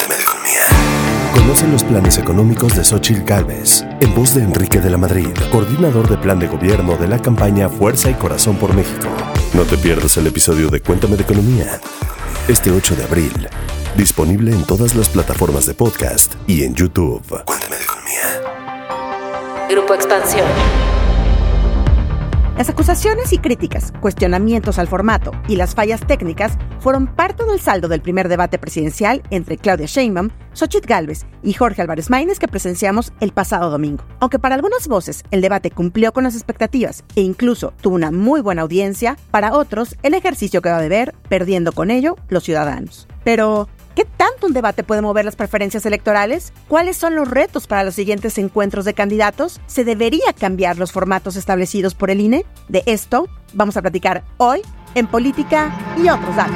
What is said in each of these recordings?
Cuéntame de economía. Conocen los planes económicos de Xóchitl Gálvez, en voz de Enrique de la Madrid, coordinador de plan de gobierno de la campaña Fuerza y Corazón por México. No te pierdas el episodio de Cuéntame de economía, este 8 de abril, disponible en todas las plataformas de podcast y en YouTube. Cuéntame de economía. Grupo Expansión. Las acusaciones y críticas, cuestionamientos al formato y las fallas técnicas fueron parte del saldo del primer debate presidencial entre Claudia Sheinbaum, Xóchitl Gálvez y Jorge Álvarez Maínez que presenciamos el pasado domingo. Aunque para algunas voces el debate cumplió con las expectativas e incluso tuvo una muy buena audiencia, para otros el ejercicio quedó de ver, perdiendo con ello los ciudadanos. Pero ¿qué tanto un debate puede mover las preferencias electorales? ¿Cuáles son los retos para los siguientes encuentros de candidatos? ¿Se debería cambiar los formatos establecidos por el INE? De esto vamos a platicar hoy en Política y otros datos.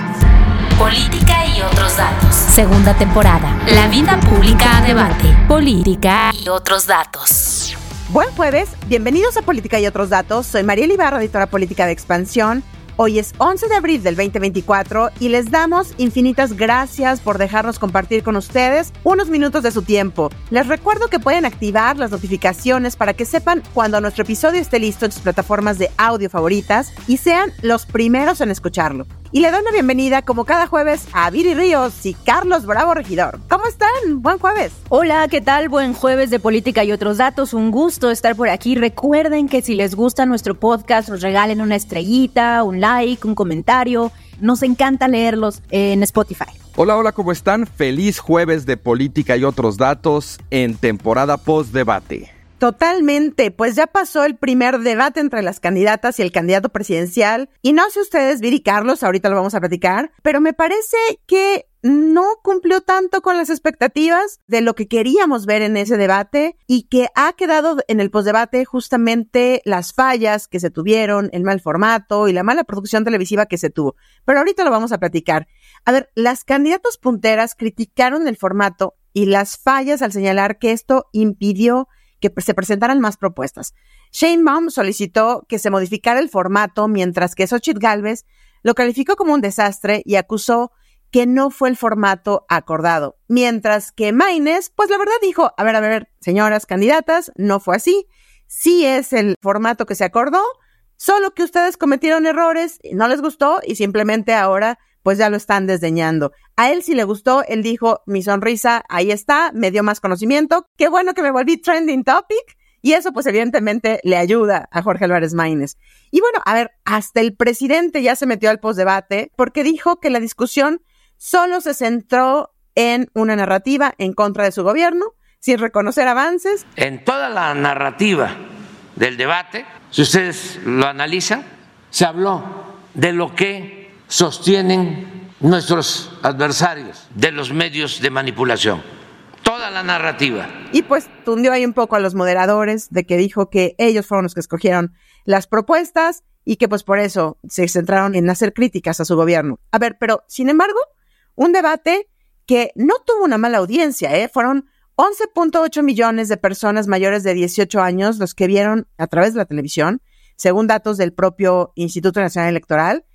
Política y otros datos. Segunda temporada. La vida pública a debate. Política y otros datos. Buen jueves, bienvenidos a Política y otros datos. Soy Mariela Ibarra, editora política de Expansión. Hoy es 11 de abril del 2024 y les damos infinitas gracias por dejarnos compartir con ustedes unos minutos de su tiempo. Les recuerdo que pueden activar las notificaciones para que sepan cuando nuestro episodio esté listo en sus plataformas de audio favoritas y sean los primeros en escucharlo. Y le doy la bienvenida, como cada jueves, a Viri Ríos y Carlos Bravo Regidor. ¿Cómo están? Buen jueves. Hola, ¿qué tal? Buen jueves de Política y otros datos. Un gusto estar por aquí. Recuerden que si les gusta nuestro podcast, nos regalen una estrellita, un like, un comentario. Nos encanta leerlos en Spotify. Hola, ¿cómo están? Feliz jueves de Política y otros datos en temporada post-debate. Totalmente, pues ya pasó el primer debate entre las candidatas y el candidato presidencial. Y no sé ustedes, Viri y Carlos, ahorita lo vamos a platicar, pero me parece que no cumplió tanto con las expectativas de lo que queríamos ver en ese debate y que ha quedado en el postdebate justamente las fallas que se tuvieron, el mal formato y la mala producción televisiva que se tuvo. Pero ahorita lo vamos a platicar. A ver, las candidatas punteras criticaron el formato y las fallas al señalar que esto impidió que se presentaran más propuestas. Sheinbaum solicitó que se modificara el formato, mientras que Xóchitl Gálvez lo calificó como un desastre y acusó que no fue el formato acordado. Mientras que Maínez, pues la verdad dijo, a ver, señoras candidatas, no fue así. Sí es el formato que se acordó, solo que ustedes cometieron errores, no les gustó y simplemente ahora pues ya lo están desdeñando. A él sí le gustó, él dijo, mi sonrisa, ahí está, me dio más conocimiento, qué bueno que me volví trending topic, y eso pues evidentemente le ayuda a Jorge Álvarez Maínez. Y bueno, a ver, hasta el presidente ya se metió al postdebate porque dijo que la discusión solo se centró en una narrativa en contra de su gobierno, sin reconocer avances. En toda la narrativa del debate, si ustedes lo analizan, se habló de lo que sostienen nuestros adversarios de los medios de manipulación, toda la narrativa. Y pues tundió ahí un poco a los moderadores de que dijo que ellos fueron los que escogieron las propuestas y que pues por eso se centraron en hacer críticas a su gobierno. A ver, pero sin embargo, un debate que no tuvo una mala audiencia, furon 11.8 millones de personas mayores de 18 años los que vieron a través de la televisión, según datos del propio Instituto Nacional Electoral,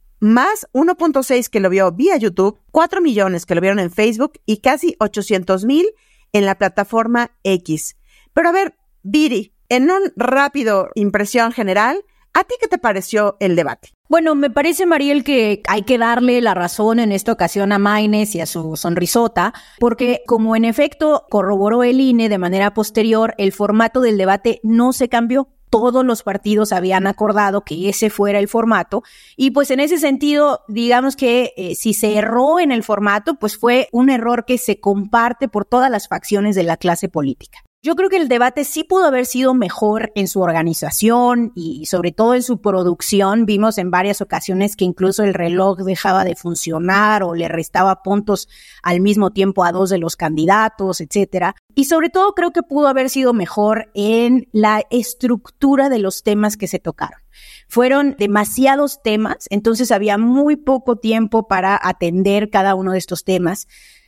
más 1.6 que lo vio vía YouTube, 4 millones que lo vieron en Facebook y casi 800,000 en la plataforma X. Pero a ver, Viri, en un rápido impresión general, ¿a ti qué te pareció el debate? Bueno, me parece, Mariel, que hay que darle la razón en esta ocasión a Maínez y a su sonrisota, porque como en efecto corroboró el INE de manera posterior, el formato del debate no se cambió. Todos los partidos habían acordado que ese fuera el formato y pues en ese sentido, digamos que si se erró en el formato, pues fue un error que se comparte por todas las facciones de la clase política. Yo creo que el debate sí pudo haber sido mejor en su organización y sobre todo en su producción. Vimos en varias ocasiones que incluso el reloj dejaba de funcionar o le restaba puntos al mismo tiempo a dos de los candidatos, etcétera. Y sobre todo creo que pudo haber sido mejor en la estructura de los temas que se tocaron. Fueron demasiados temas, entonces había muy poco tiempo para atender cada uno de estos temas.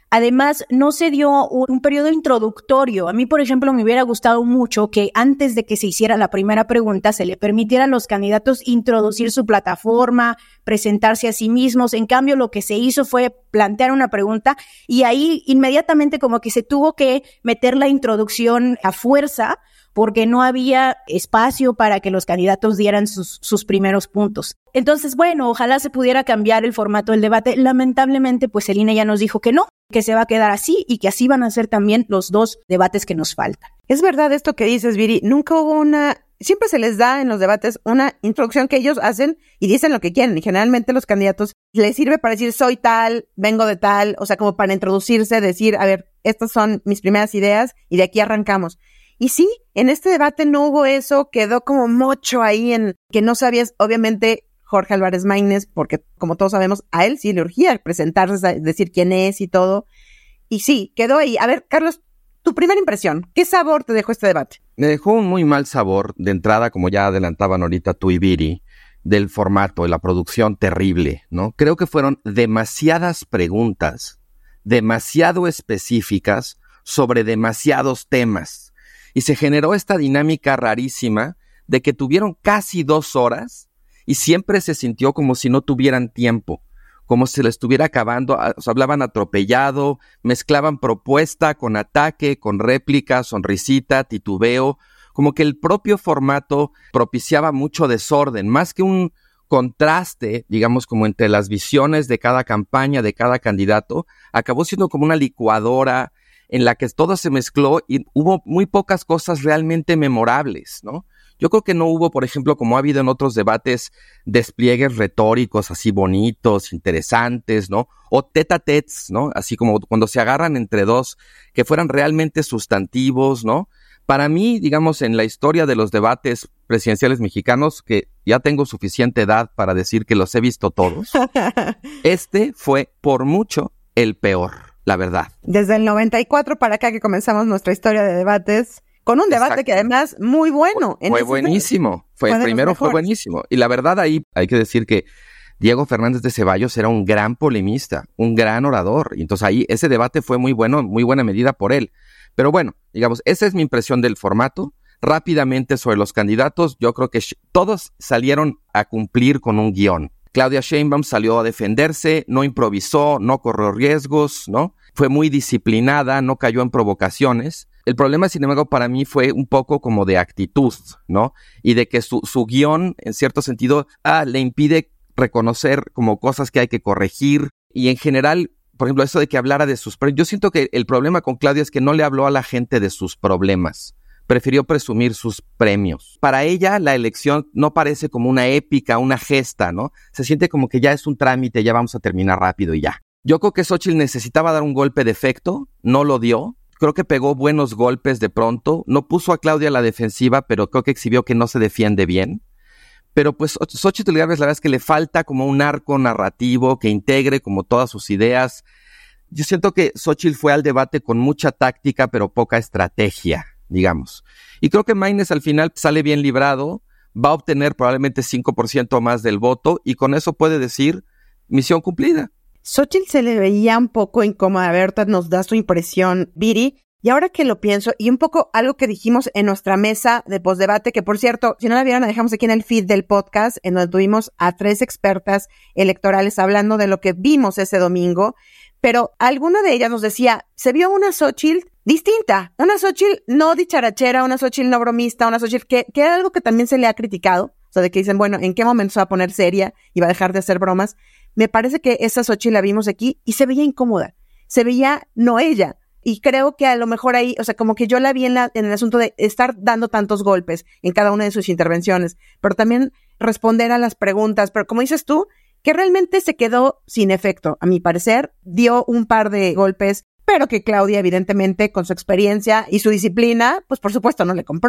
Además, no se dio un periodo introductorio. A mí, por ejemplo, me hubiera gustado mucho que antes de que se hiciera la primera pregunta, se le permitiera a los candidatos introducir su plataforma, presentarse a sí mismos. En cambio, lo que se hizo fue plantear una pregunta y ahí inmediatamente como que se tuvo que meter la introducción a fuerza porque no había espacio para que los candidatos dieran sus primeros puntos. Entonces, bueno, ojalá se pudiera cambiar el formato del debate. Lamentablemente, pues el INE ya nos dijo que no, que se va a quedar así y que así van a ser también los 2 debates que nos faltan. Es verdad esto que dices, Viri. Nunca hubo siempre se les da en los debates una introducción que ellos hacen y dicen lo que quieren. Y generalmente los candidatos les sirve para decir soy tal, vengo de tal, o sea, como para introducirse, decir, a ver, estas son mis primeras ideas y de aquí arrancamos. Y sí, en este debate no hubo eso, quedó como mocho ahí en que no sabías, obviamente, Jorge Álvarez Maínez, porque como todos sabemos, a él sí le urgía presentarse, decir quién es y todo. Y sí, quedó ahí. A ver, Carlos, tu primera impresión, ¿qué sabor te dejó este debate? Me dejó un muy mal sabor de entrada, como ya adelantaban ahorita tú y Viri, del formato, de la producción terrible, ¿no? Creo que fueron demasiadas preguntas, demasiado específicas sobre demasiados temas. Y se generó esta dinámica rarísima de que tuvieron casi 2 horas y siempre se sintió como si no tuvieran tiempo, como si se les estuviera acabando, o sea, hablaban atropellado, mezclaban propuesta con ataque, con réplica, sonrisita, titubeo, como que el propio formato propiciaba mucho desorden, más que un contraste, digamos, como entre las visiones de cada campaña, de cada candidato, acabó siendo como una licuadora en la que todo se mezcló y hubo muy pocas cosas realmente memorables, ¿no? Yo creo que no hubo, por ejemplo, como ha habido en otros debates, despliegues retóricos así bonitos, interesantes, ¿no? O tete-a-tetes, ¿no? Así como cuando se agarran entre dos, que fueran realmente sustantivos, ¿no? Para mí, digamos, en la historia de los debates presidenciales mexicanos, que ya tengo suficiente edad para decir que los he visto todos, este fue por mucho el peor. La verdad. Desde el 94 para acá que comenzamos nuestra historia de debates, con un debate que además muy bueno. Fue buenísimo. Primero fue buenísimo. Y la verdad ahí hay que decir que Diego Fernández de Ceballos era un gran polemista, un gran orador. Y entonces ahí ese debate fue muy bueno, muy buena medida por él. Pero bueno, digamos, esa es mi impresión del formato. Rápidamente sobre los candidatos, yo creo que todos salieron a cumplir con un guión. Claudia Sheinbaum salió a defenderse, no improvisó, no corrió riesgos, ¿no? Fue muy disciplinada, no cayó en provocaciones. El problema, sin embargo, para mí fue un poco como de actitud, ¿no? Y de que su guión, en cierto sentido, le impide reconocer como cosas que hay que corregir. Y en general, por ejemplo, eso de que hablara de sus problemas. Yo siento que el problema con Claudia es que no le habló a la gente de sus problemas. Prefirió presumir sus premios. Para ella, la elección no parece como una épica, una gesta, ¿no? Se siente como que ya es un trámite, ya vamos a terminar rápido y ya. Yo creo que Xóchitl necesitaba dar un golpe de efecto, no lo dio. Creo que pegó buenos golpes de pronto. No puso a Claudia a la defensiva, pero creo que exhibió que no se defiende bien. Pero pues Xóchitl Gálvez, la verdad es que le falta como un arco narrativo que integre como todas sus ideas. Yo siento que Xóchitl fue al debate con mucha táctica, pero poca estrategia, digamos. Y creo que Maínez al final sale bien librado, va a obtener probablemente 5% más del voto y con eso puede decir misión cumplida. Xóchitl se le veía un poco incómoda. A ver, ahorita nos da su impresión, Viri. Y ahora que lo pienso, y un poco algo que dijimos en nuestra mesa de postdebate, que por cierto, si no la vieron, la dejamos aquí en el feed del podcast, en donde tuvimos a 3 expertas electorales hablando de lo que vimos ese domingo. Pero alguna de ellas nos decía, se vio una Xóchitl distinta, una Xóchitl no dicharachera, una Xóchitl no bromista, una Xóchitl que era algo que también se le ha criticado, o sea, de que dicen, bueno, ¿en qué momento se va a poner seria y va a dejar de hacer bromas? Me parece que esa Xóchitl la vimos aquí y se veía incómoda, se veía no ella, y creo que a lo mejor ahí, o sea, como que yo la vi en el asunto de estar dando tantos golpes en cada una de sus intervenciones, pero también responder a las preguntas, pero como dices tú, que realmente se quedó sin efecto, a mi parecer, dio un par de golpes, pero que Claudia, evidentemente, con su experiencia y su disciplina, pues por supuesto no le compró.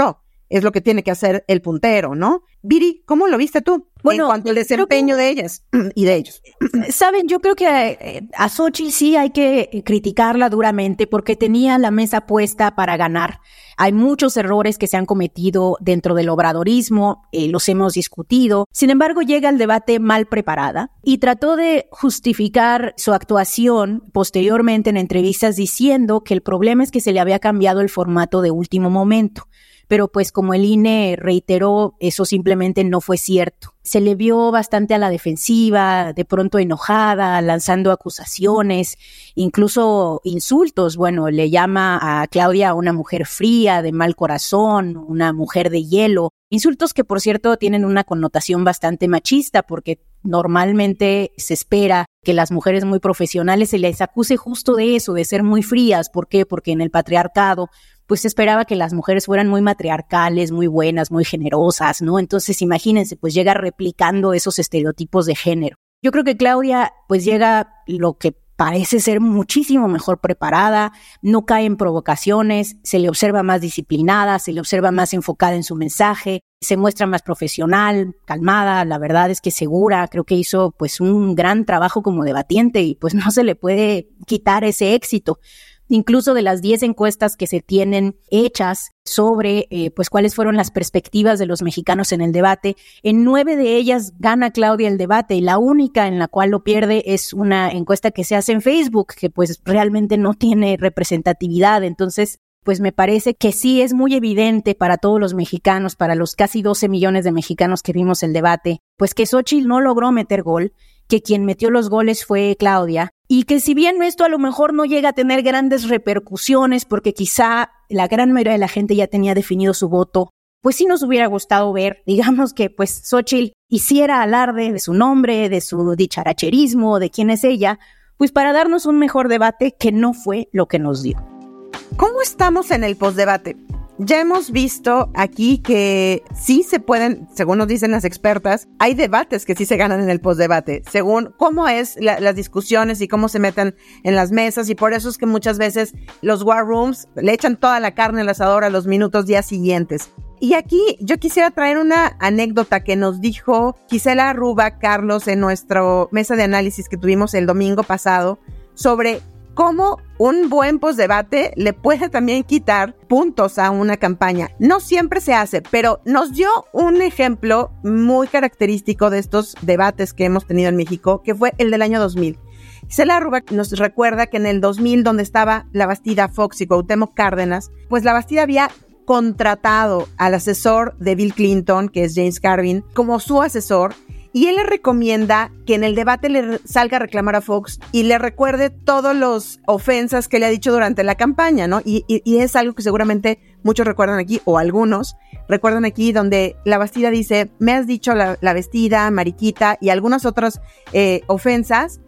es lo que tiene que hacer el puntero, ¿no? Viri, ¿cómo lo viste tú? Bueno, en cuanto al desempeño de ellas y de ellos. Saben, yo creo que a Xóchitl sí hay que criticarla duramente porque tenía la mesa puesta para ganar. Hay muchos errores que se han cometido dentro del obradorismo, los hemos discutido. Sin embargo, llega al debate mal preparada y trató de justificar su actuación posteriormente en entrevistas diciendo que el problema es que se le había cambiado el formato de último momento. Pero pues como el INE reiteró, eso simplemente no fue cierto. Se le vio bastante a la defensiva, de pronto enojada, lanzando acusaciones, incluso insultos. Bueno, le llama a Claudia una mujer fría, de mal corazón, una mujer de hielo. Insultos que, por cierto, tienen una connotación bastante machista porque normalmente se espera que las mujeres muy profesionales se les acuse justo de eso, de ser muy frías. ¿Por qué? Porque en el patriarcado pues se esperaba que las mujeres fueran muy matriarcales, muy buenas, muy generosas, ¿no? Entonces, imagínense, pues llega replicando esos estereotipos de género. Yo creo que Claudia, pues llega lo que parece ser muchísimo mejor preparada, no cae en provocaciones, se le observa más disciplinada, se le observa más enfocada en su mensaje, se muestra más profesional, calmada, la verdad es que segura, creo que hizo pues un gran trabajo como debatiente y pues no se le puede quitar ese éxito. Incluso de las 10 encuestas que se tienen hechas sobre pues cuáles fueron las perspectivas de los mexicanos en el debate, en 9 de ellas gana Claudia el debate y la única en la cual lo pierde es una encuesta que se hace en Facebook, que pues realmente no tiene representatividad. Entonces, pues me parece que sí es muy evidente para todos los mexicanos, para los casi 12 millones de mexicanos que vimos el debate, pues que Xóchitl no logró meter gol, que quien metió los goles fue Claudia, y que si bien esto a lo mejor no llega a tener grandes repercusiones porque quizá la gran mayoría de la gente ya tenía definido su voto, pues sí nos hubiera gustado ver, digamos que pues Xóchitl hiciera alarde de su nombre, de su dicharacherismo, de quién es ella, pues para darnos un mejor debate que no fue lo que nos dio. ¿Cómo estamos en el postdebate? Ya hemos visto aquí que sí se pueden, según nos dicen las expertas, hay debates que sí se ganan en el postdebate, según cómo es las discusiones y cómo se meten en las mesas, y por eso es que muchas veces los war rooms le echan toda la carne al asador a los minutos días siguientes. Y aquí yo quisiera traer una anécdota que nos dijo Gisela Arruba Carlos en nuestra mesa de análisis que tuvimos el domingo pasado sobre cómo un buen postdebate le puede también quitar puntos a una campaña. No siempre se hace, pero nos dio un ejemplo muy característico de estos debates que hemos tenido en México, que fue el del año 2000. Gisela Arruba nos recuerda que en el 2000, donde estaba la Bastida Fox y Cuauhtémoc Cárdenas, pues la Bastida había contratado al asesor de Bill Clinton, que es James Carvin, como su asesor, y él le recomienda que en el debate le salga a reclamar a Fox y le recuerde todas las ofensas que le ha dicho durante la campaña, ¿no? Y es algo que seguramente muchos recuerdan aquí, o algunos recuerdan aquí, donde la Bastida dice, me has dicho la vestida, mariquita, y algunas otras ofensas.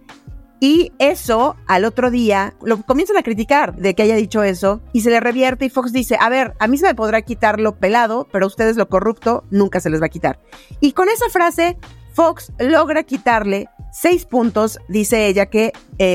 Y eso, al otro día, lo comienzan a criticar de que haya dicho eso, y se le revierte y Fox dice, a ver, a mí se me podrá quitar lo pelado, pero a ustedes lo corrupto nunca se les va a quitar. Y con esa frase, Fox logra quitarle 6 puntos, dice ella, que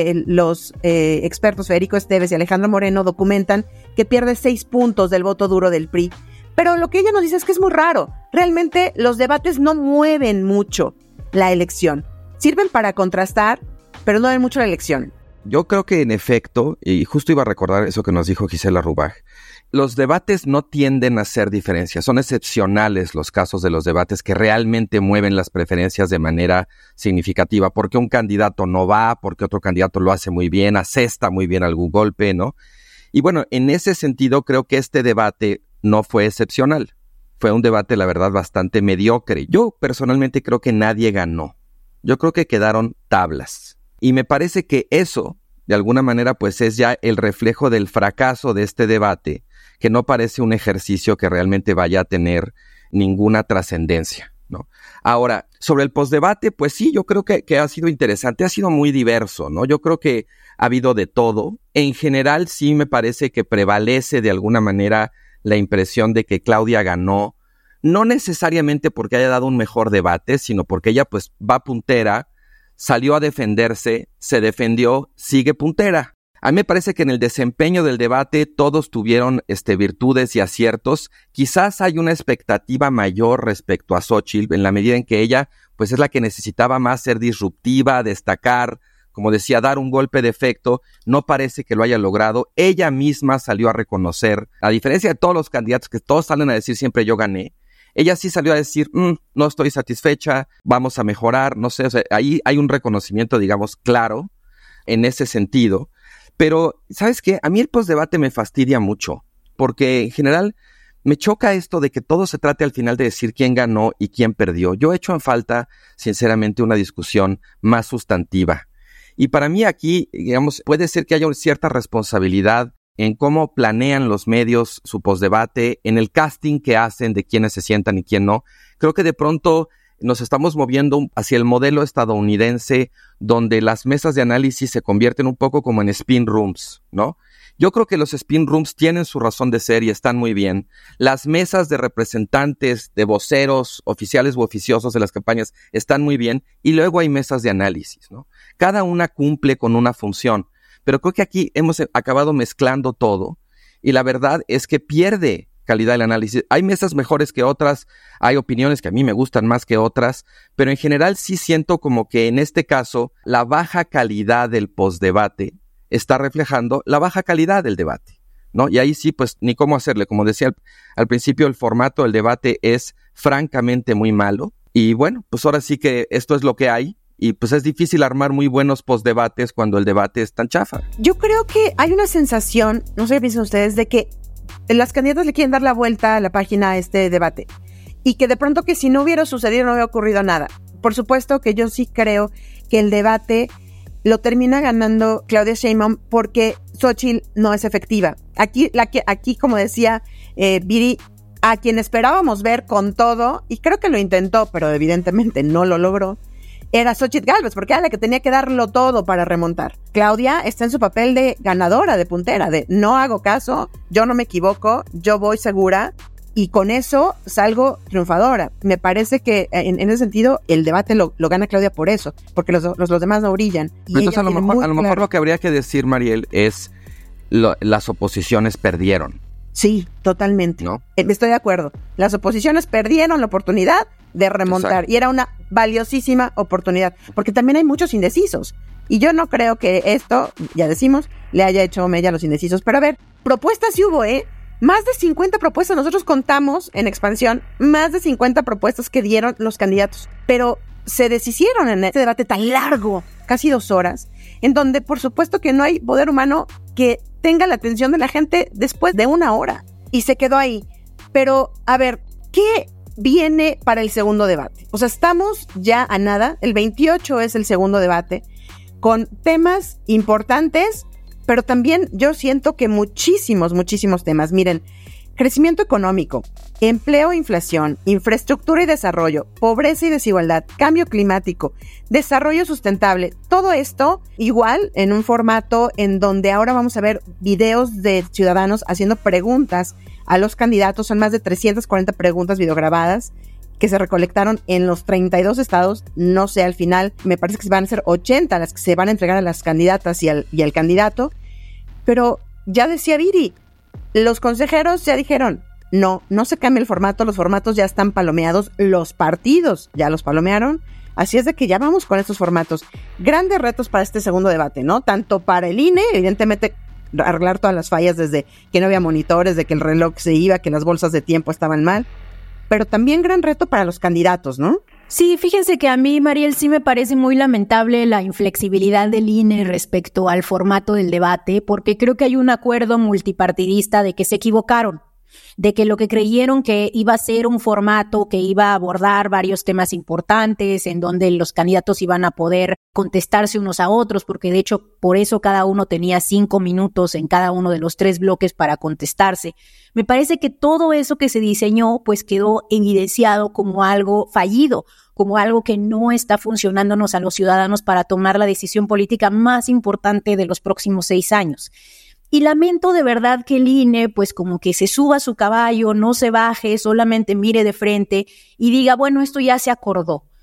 los expertos Federico Esteves y Alejandro Moreno documentan que pierde 6 puntos del voto duro del PRI. Pero lo que ella nos dice es que es muy raro. Realmente los debates no mueven mucho la elección. Sirven para contrastar, pero no ven mucho la elección. Yo creo que en efecto, y justo iba a recordar eso que nos dijo Gisela Arruba, los debates no tienden a hacer diferencias. Son excepcionales los casos de los debates que realmente mueven las preferencias de manera significativa, porque un candidato no va, porque otro candidato lo hace muy bien, asesta muy bien algún golpe, ¿no? Y bueno, en ese sentido creo que este debate no fue excepcional. Fue un debate, la verdad, bastante mediocre. Yo personalmente creo que nadie ganó. Yo creo que quedaron tablas. Y me parece que eso, de alguna manera, pues es ya el reflejo del fracaso de este debate, que no parece un ejercicio que realmente vaya a tener ninguna trascendencia, ¿no? Ahora, sobre el postdebate, pues sí, yo creo que ha sido interesante, ha sido muy diverso, ¿no? Yo creo que ha habido de todo. En general, sí me parece que prevalece de alguna manera la impresión de que Claudia ganó, no necesariamente porque haya dado un mejor debate, sino porque ella pues va puntera, salió a defenderse, se defendió, sigue puntera. A mí me parece que en el desempeño del debate todos tuvieron virtudes y aciertos. Quizás hay una expectativa mayor respecto a Xóchitl en la medida en que ella pues es la que necesitaba más ser disruptiva, destacar, como decía, dar un golpe de efecto. No parece que lo haya logrado. Ella misma salió a reconocer, a diferencia de todos los candidatos que todos salen a decir siempre yo gané, ella sí salió a decir, no estoy satisfecha, vamos a mejorar, no sé, o sea, ahí hay un reconocimiento, digamos, claro en ese sentido. Pero, ¿sabes qué? A mí el postdebate me fastidia mucho, porque en general me choca esto de que todo se trate al final de decir quién ganó y quién perdió. Yo echo en falta, sinceramente, una discusión más sustantiva. Y para mí aquí, digamos, puede ser que haya una cierta responsabilidad en cómo planean los medios su postdebate, en el casting que hacen de quiénes se sientan y quién no. Creo que de pronto nos estamos moviendo hacia el modelo estadounidense donde las mesas de análisis se convierten un poco como en spin rooms, ¿no? Yo creo que los spin rooms tienen su razón de ser y están muy bien. Las mesas de representantes, de voceros, oficiales u oficiosos de las campañas están muy bien. Y luego hay mesas de análisis, ¿no? Cada una cumple con una función. Pero creo que aquí hemos acabado mezclando todo. Y la verdad es que pierde calidad el análisis. Hay mesas mejores que otras, hay opiniones que a mí me gustan más que otras, pero en general sí siento como que en este caso la baja calidad del postdebate está reflejando la baja calidad del debate, ¿no? Y ahí sí, pues ni cómo hacerle. Como decía al principio, el formato del debate es francamente muy malo. Y bueno, pues ahora sí que esto es lo que hay. Y pues es difícil armar muy buenos postdebates cuando el debate es tan chafa. Yo creo que hay una sensación, no sé qué piensan ustedes, de que las candidatas le quieren dar la vuelta a la página a este debate y que de pronto que si no hubiera sucedido no hubiera ocurrido nada. Por supuesto que yo sí creo que el debate lo termina ganando Claudia Sheinbaum porque Xóchitl no es efectiva. Aquí como decía Viri, a quien esperábamos ver con todo, y creo que lo intentó, pero evidentemente no lo logró, era Xóchitl Gálvez, porque era la que tenía que darlo todo para remontar. Claudia está en su papel de ganadora, de puntera, de no hago caso, yo no me equivoco, yo voy segura, y con eso salgo triunfadora. Me parece que en ese sentido el debate lo gana Claudia por eso, porque los demás no brillan. Y entonces a lo mejor lo que habría que decir, Mariel, es las oposiciones perdieron. Sí, totalmente. ¿No? Estoy de acuerdo. Las oposiciones perdieron la oportunidad de remontar. Exacto. Y era una valiosísima oportunidad, porque también hay muchos indecisos. Y yo no creo que esto, ya decimos, le haya hecho mella a los indecisos. Pero a ver, propuestas sí hubo, Más de 50 propuestas. Nosotros contamos en Expansión más de 50 propuestas que dieron los candidatos. Pero se deshicieron en este debate tan largo, casi 2 horas, en donde por supuesto que no hay poder humano que tenga la atención de la gente después de 1 hora. Y se quedó ahí. Pero, a ver, ¿qué viene para el segundo debate? O sea, estamos ya a nada. El 28 es el segundo debate, con temas importantes, pero también yo siento que muchísimos temas. Miren, crecimiento económico, empleo e inflación, infraestructura y desarrollo, pobreza y desigualdad, cambio climático, desarrollo sustentable, todo esto igual en un formato en donde ahora vamos a ver videos de ciudadanos haciendo preguntas a los candidatos. Son más de 340 preguntas videograbadas que se recolectaron en los 32 estados. No sé, al final me parece que van a ser 80 las que se van a entregar a las candidatas y al candidato. Pero ya decía Viri, los consejeros ya dijeron, no se cambia el formato, los formatos ya están palomeados, los partidos ya los palomearon, así es de que ya vamos con estos formatos. Grandes retos para este segundo debate, ¿no? Tanto para el INE, evidentemente, arreglar todas las fallas desde que no había monitores, de que el reloj se iba, que las bolsas de tiempo estaban mal, pero también gran reto para los candidatos, ¿no? Sí, fíjense que a mí, Mariel, sí me parece muy lamentable la inflexibilidad del INE respecto al formato del debate, porque creo que hay un acuerdo multipartidista de que se equivocaron, de que lo que creyeron que iba a ser un formato que iba a abordar varios temas importantes, en donde los candidatos iban a poder contestarse unos a otros, porque de hecho por eso cada uno tenía 5 minutos en cada uno de los 3 bloques para contestarse. Me parece que todo eso que se diseñó pues quedó evidenciado como algo fallido, como algo que no está funcionándonos a los ciudadanos para tomar la decisión política más importante de los próximos 6 años. Y lamento de verdad que el INE pues como que se suba a su caballo, no se baje, solamente mire de frente y diga, bueno, esto ya se acordó.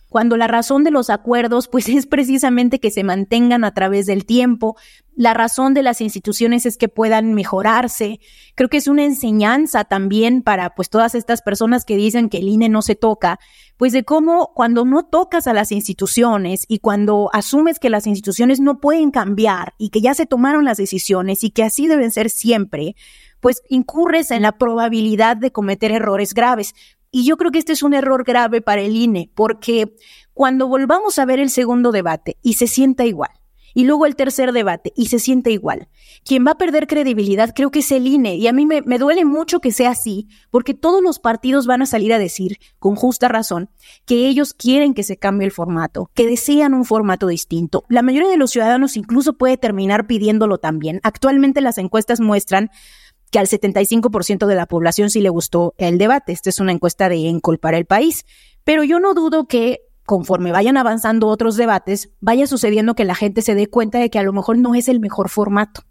cuando la razón de los acuerdos pues es precisamente que se mantengan a través del tiempo. La razón de las instituciones es que puedan mejorarse. Creo que es una enseñanza también para pues todas estas personas que dicen que el INE no se toca, pues de cómo cuando no tocas a las instituciones y cuando asumes que las instituciones no pueden cambiar y que ya se tomaron las decisiones y que así deben ser siempre, pues incurres en la probabilidad de cometer errores graves. Y yo creo que este es un error grave para el INE, porque cuando volvamos a ver el segundo debate y se sienta igual, y luego el tercer debate y se siente igual, quien va a perder credibilidad creo que es el INE, y a mí me duele mucho que sea así, porque todos los partidos van a salir a decir, con justa razón, que ellos quieren que se cambie el formato, que desean un formato distinto. La mayoría de los ciudadanos incluso puede terminar pidiéndolo también. Actualmente las encuestas muestran que al 75% de la población sí le gustó el debate. Esta es una encuesta de Encol para el país. Pero yo no dudo que conforme vayan avanzando otros debates, vaya sucediendo que la gente se dé cuenta de que a lo mejor no es el mejor formato.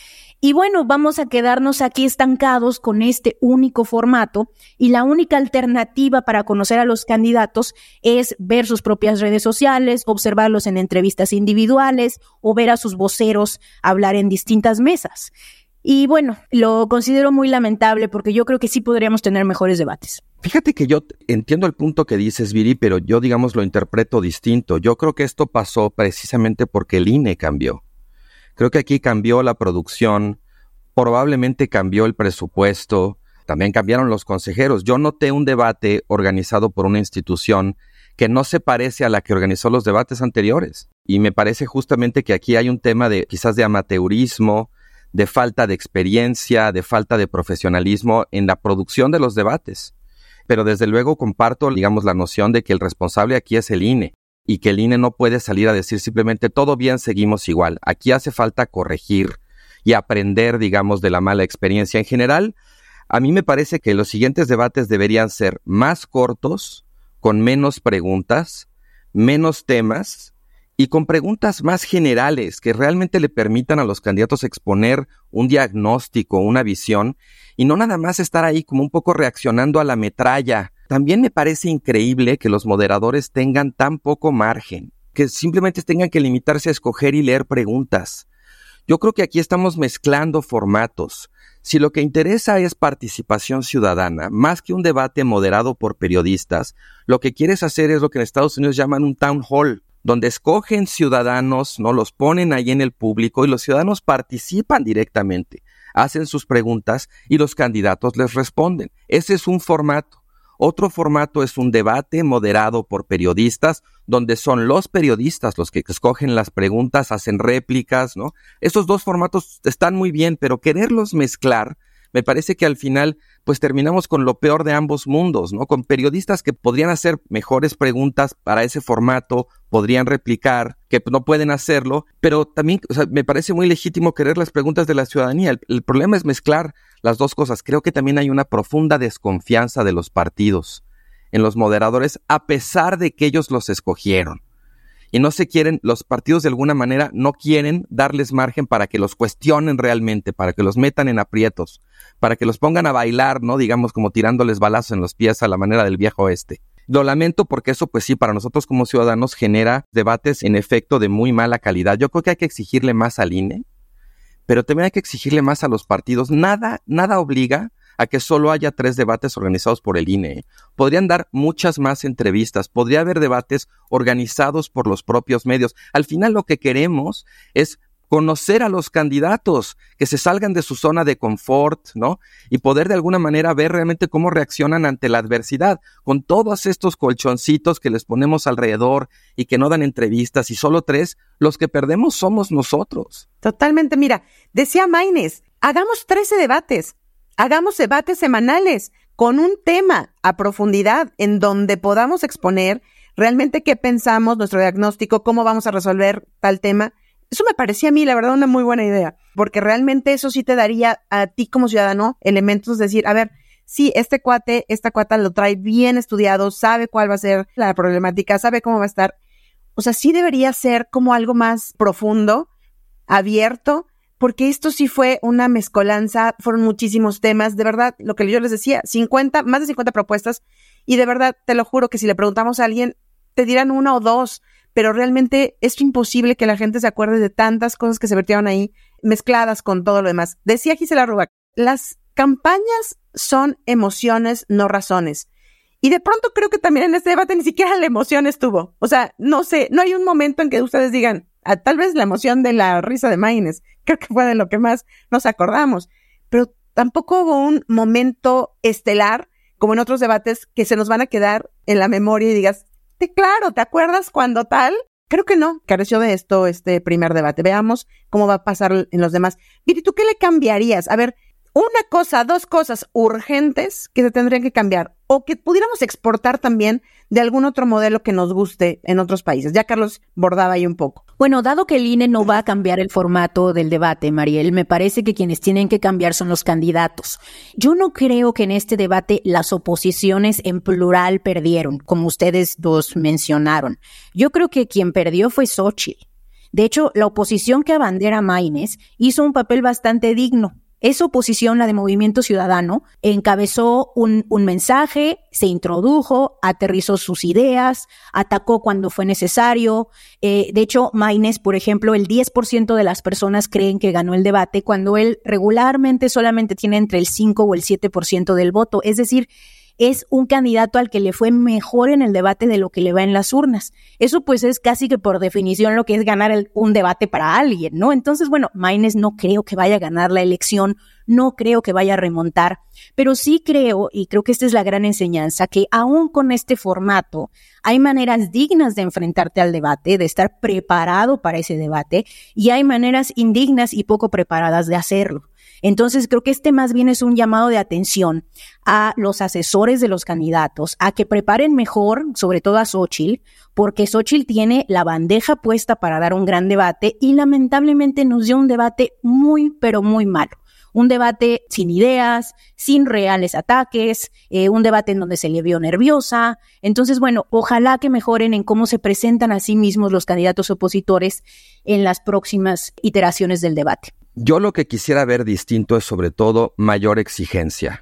Y bueno, vamos a quedarnos aquí estancados con este único formato y la única alternativa para conocer a los candidatos es ver sus propias redes sociales, observarlos en entrevistas individuales o ver a sus voceros hablar en distintas mesas. Y bueno, lo considero muy lamentable porque yo creo que sí podríamos tener mejores debates. Fíjate que yo entiendo el punto que dices, Viri, pero yo, digamos, lo interpreto distinto. Yo creo que esto pasó precisamente porque el INE cambió. Creo que aquí cambió la producción, probablemente cambió el presupuesto, también cambiaron los consejeros. Yo noté un debate organizado por una institución que no se parece a la que organizó los debates anteriores. Y me parece justamente que aquí hay un tema de quizás de amateurismo, de falta de experiencia, de falta de profesionalismo en la producción de los debates. Pero desde luego comparto, digamos, la noción de que el responsable aquí es el INE y que el INE no puede salir a decir simplemente todo bien, seguimos igual. Aquí hace falta corregir y aprender, digamos, de la mala experiencia. En general, a mí me parece que los siguientes debates deberían ser más cortos, con menos preguntas, menos temas, y con preguntas más generales que realmente le permitan a los candidatos exponer un diagnóstico, una visión, y no nada más estar ahí como un poco reaccionando a la metralla. También me parece increíble que los moderadores tengan tan poco margen, que simplemente tengan que limitarse a escoger y leer preguntas. Yo creo que aquí estamos mezclando formatos. Si lo que interesa es participación ciudadana, más que un debate moderado por periodistas, lo que quieres hacer es lo que en Estados Unidos llaman un town hall, donde escogen ciudadanos, ¿no? Los ponen ahí en el público y los ciudadanos participan directamente, hacen sus preguntas y los candidatos les responden. Ese es un formato. Otro formato es un debate moderado por periodistas, donde son los periodistas los que escogen las preguntas, hacen réplicas, ¿no? Esos dos formatos están muy bien, pero quererlos mezclar, me parece que al final pues terminamos con lo peor de ambos mundos, ¿no? Con periodistas que podrían hacer mejores preguntas para ese formato, podrían replicar, que no pueden hacerlo, pero también, o sea, me parece muy legítimo querer las preguntas de la ciudadanía. El problema es mezclar las dos cosas. Creo que también hay una profunda desconfianza de los partidos en los moderadores, a pesar de que ellos los escogieron. Y no se quieren, los partidos de alguna manera no quieren darles margen para que los cuestionen realmente, para que los metan en aprietos, para que los pongan a bailar, ¿no? Digamos, como tirándoles balazos en los pies a la manera del viejo oeste. Lo lamento porque eso, pues sí, para nosotros como ciudadanos genera debates en efecto de muy mala calidad. Yo creo que hay que exigirle más al INE, pero también hay que exigirle más a los partidos. Nada obliga a que solo haya 3 debates organizados por el INE. Podrían dar muchas más entrevistas, podría haber debates organizados por los propios medios. Al final lo que queremos es conocer a los candidatos, que se salgan de su zona de confort, ¿no? Y poder de alguna manera ver realmente cómo reaccionan ante la adversidad, con todos estos colchoncitos que les ponemos alrededor y que no dan entrevistas, y solo 3, los que perdemos somos nosotros. Totalmente, mira, decía Maynes, hagamos 13 debates. Hagamos debates semanales con un tema a profundidad en donde podamos exponer realmente qué pensamos, nuestro diagnóstico, cómo vamos a resolver tal tema. Eso me parecía a mí, la verdad, una muy buena idea, porque realmente eso sí te daría a ti como ciudadano elementos de decir, a ver, sí, esta cuata lo trae bien estudiado, sabe cuál va a ser la problemática, sabe cómo va a estar. O sea, sí debería ser como algo más profundo, abierto, porque esto sí fue una mezcolanza, fueron muchísimos temas, de verdad, lo que yo les decía, más de 50 propuestas, y de verdad, te lo juro que si le preguntamos a alguien, te dirán una o dos, pero realmente es imposible que la gente se acuerde de tantas cosas que se vertieron ahí mezcladas con todo lo demás. Decía Gisela Rubac, las campañas son emociones, no razones. Y de pronto creo que también en este debate ni siquiera la emoción estuvo. O sea, no sé, no hay un momento en que ustedes digan, tal vez la emoción de la risa de Maynes, creo que fue de lo que más nos acordamos, pero tampoco hubo un momento estelar, como en otros debates, que se nos van a quedar en la memoria y digas, claro, ¿te acuerdas cuando tal? Creo que no, careció de esto este primer debate. Veamos cómo va a pasar en los demás. Viri, ¿tú qué le cambiarías? A ver, una cosa, dos cosas urgentes que se tendrían que cambiar o que pudiéramos exportar también de algún otro modelo que nos guste en otros países. Ya Carlos bordaba ahí un poco. Bueno, dado que el INE no va a cambiar el formato del debate, Mariel, me parece que quienes tienen que cambiar son los candidatos. Yo no creo que en este debate las oposiciones en plural perdieron, como ustedes dos mencionaron. Yo creo que quien perdió fue Xóchitl. De hecho, la oposición que abandera Maynes hizo un papel bastante digno. Esa oposición, la de Movimiento Ciudadano, encabezó un mensaje, se introdujo, aterrizó sus ideas, atacó cuando fue necesario. De hecho, Maynes, por ejemplo, el 10% de las personas creen que ganó el debate cuando él regularmente solamente tiene entre el 5 o el 7% del voto. Es decir, es un candidato al que le fue mejor en el debate de lo que le va en las urnas. Eso pues es casi que por definición lo que es ganar un debate para alguien, ¿no? Entonces, bueno, Maynes no creo que vaya a ganar la elección, no creo que vaya a remontar, pero sí creo, y creo que esta es la gran enseñanza, que aún con este formato hay maneras dignas de enfrentarte al debate, de estar preparado para ese debate, y hay maneras indignas y poco preparadas de hacerlo. Entonces, creo que este más bien es un llamado de atención a los asesores de los candidatos, a que preparen mejor, sobre todo a Xóchitl, porque Xóchitl tiene la bandeja puesta para dar un gran debate y lamentablemente nos dio un debate muy, pero muy malo. Un debate sin ideas, sin reales ataques, un debate en donde se le vio nerviosa. Entonces, bueno, ojalá que mejoren en cómo se presentan a sí mismos los candidatos opositores en las próximas iteraciones del debate. Yo lo que quisiera ver distinto es sobre todo mayor exigencia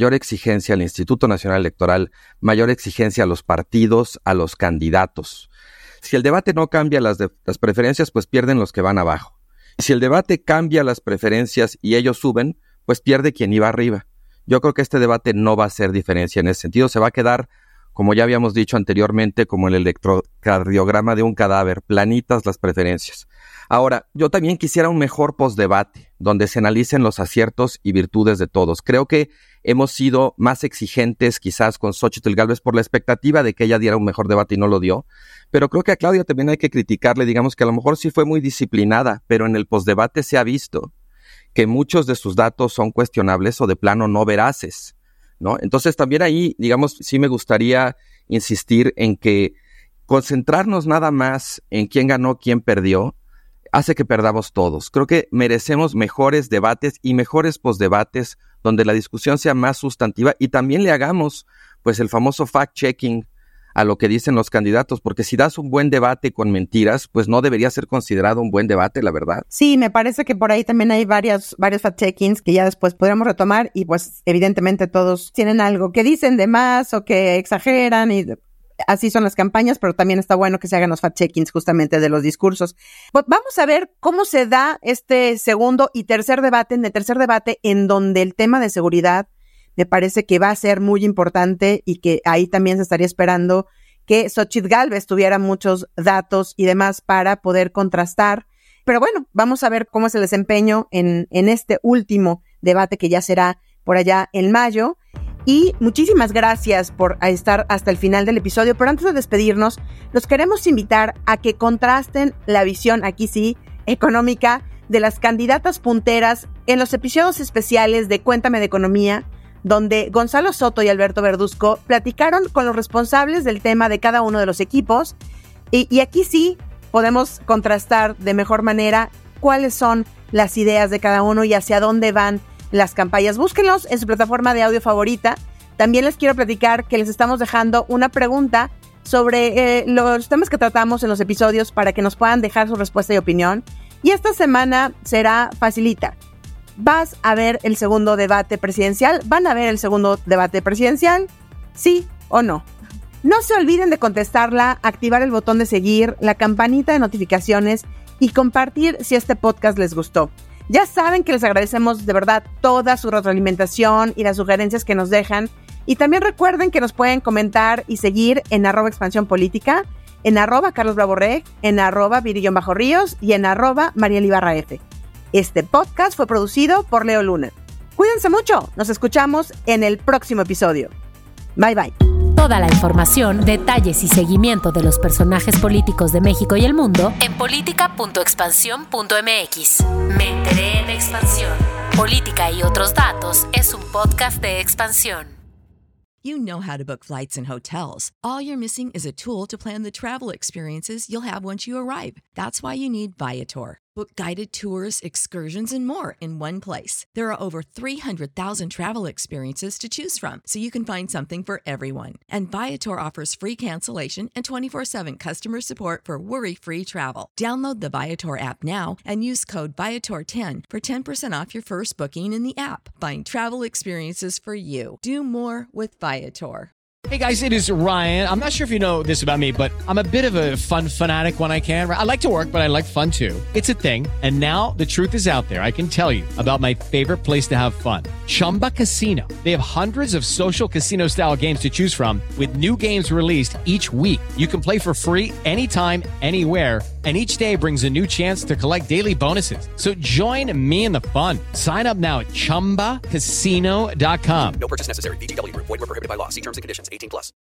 al Instituto Nacional Electoral, mayor exigencia a los partidos, a los candidatos. Si el debate no cambia las preferencias, pues pierden los que van abajo. Si el debate cambia las preferencias y ellos suben, pues pierde quien iba arriba. Yo creo que este debate no va a hacer diferencia en ese sentido. Se va a quedar, como ya habíamos dicho anteriormente, como el electrocardiograma de un cadáver, planitas las preferencias. Ahora, yo también quisiera un mejor postdebate, donde se analicen los aciertos y virtudes de todos. Creo que hemos sido más exigentes quizás con Xóchitl Gálvez por la expectativa de que ella diera un mejor debate y no lo dio. Pero creo que a Claudia también hay que criticarle, digamos que a lo mejor sí fue muy disciplinada, pero en el postdebate se ha visto que muchos de sus datos son cuestionables o de plano no veraces, ¿no? Entonces también ahí, digamos, sí me gustaría insistir en que concentrarnos nada más en quién ganó, quién perdió, hace que perdamos todos. Creo que merecemos mejores debates y mejores postdebates donde la discusión sea más sustantiva y también le hagamos pues el famoso fact-checking a lo que dicen los candidatos, porque si das un buen debate con mentiras, pues no debería ser considerado un buen debate, la verdad. Sí, me parece que por ahí también hay varios fact-checkings que ya después podríamos retomar y pues evidentemente todos tienen algo que dicen de más o que exageran y así son las campañas, pero también está bueno que se hagan los fact-checkings justamente de los discursos. Pues vamos a ver cómo se da este segundo y tercer debate, en donde el tema de seguridad me parece que va a ser muy importante y que ahí también se estaría esperando que Xóchitl Gálvez tuviera muchos datos y demás para poder contrastar. Pero bueno, vamos a ver cómo es el desempeño en este último debate que ya será por allá en mayo. Y muchísimas gracias por estar hasta el final del episodio. Pero antes de despedirnos, los queremos invitar a que contrasten la visión, aquí sí, económica, de las candidatas punteras en los episodios especiales de Cuéntame de Economía, donde Gonzalo Soto y Alberto Verduzco platicaron con los responsables del tema de cada uno de los equipos. Y aquí sí podemos contrastar de mejor manera cuáles son las ideas de cada uno y hacia dónde van las campañas. Búsquenlos en su plataforma de audio favorita. También les quiero platicar que les estamos dejando una pregunta sobre los temas que tratamos en los episodios para que nos puedan dejar su respuesta y opinión. Y esta semana será facilita. ¿Vas a ver el segundo debate presidencial? ¿Van a ver el segundo debate presidencial? ¿Sí o no? No se olviden de contestarla, activar el botón de seguir, la campanita de notificaciones y compartir si este podcast les gustó. Ya saben que les agradecemos de verdad toda su retroalimentación y las sugerencias que nos dejan. Y también recuerden que nos pueden comentar y seguir en @expansiónpolítica, en @carlosbravoreg, en @viri_ríos y en @marielibarraf. Este podcast fue producido por Leo Luna. Cuídense mucho, nos escuchamos en el próximo episodio. Bye bye. Toda la información, detalles y seguimiento de los personajes políticos de México y el mundo en politica.expansión.mx. Me enteré en Expansión. Política y otros datos es un podcast de Expansión. You know how to book flights and hotels. All you're missing is a tool to plan the travel experiences you'll have once you arrive. That's why you need Viator. Book guided tours, excursions, and more in one place. There are over 300,000 travel experiences to choose from, so you can find something for everyone. And Viator offers free cancellation and 24/7 customer support for worry-free travel. Download the Viator app now and use code Viator10 for 10% off your first booking in the app. Find travel experiences for you. Do more with Viator. Hey guys, it is Ryan. I'm not sure if you know this about me, but I'm a bit of a fun fanatic when I can. I like to work, but I like fun too. It's a thing. And now the truth is out there. I can tell you about my favorite place to have fun. Chumba Casino. They have hundreds of social casino style games to choose from with new games released each week. You can play for free anytime, anywhere. And each day brings a new chance to collect daily bonuses. So join me in the fun. Sign up now at ChumbaCasino.com. No purchase necessary. VGW Group. Void where prohibited by law. See terms and conditions. 18+.